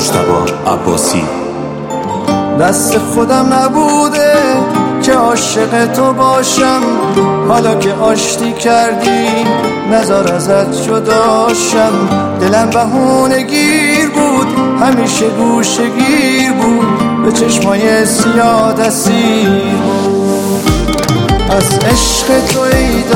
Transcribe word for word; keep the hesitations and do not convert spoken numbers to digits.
مجتبی عباسی. دست خودم نبوده که عاشق تو باشم، حالا که آشتی کردی نزار ازت جداشم. دلم بهونه گیر بود، همیشه گوشه گیر بود، به چشمای سیاه دستیر بود. از عشق تو ای